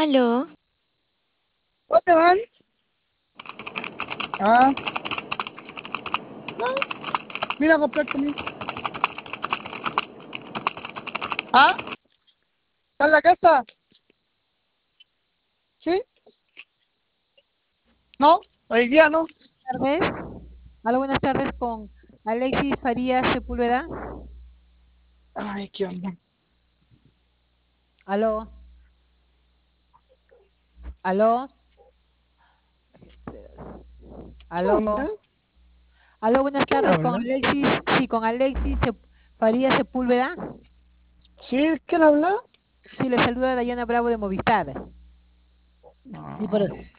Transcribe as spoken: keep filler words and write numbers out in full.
Aló, ¿Dónde van? Ah, no, mira a comprar comida. Ah, ¿está en la casa? ¿Sí? ¿No? Hoy día no. Tardes. Hola, buenas tardes con Alexis Farías Sepúlveda. Ay, qué onda. Aló, aló, ¿Qué onda? aló. Aló, buenas ¿Quién tardes con habla? Alexis, sí, con Alexis Sep- Farías Sepúlveda. ¿Sí? ¿Quién habla? Sí, le saluda Dayana Bravo de Movistar. Y por, Ay.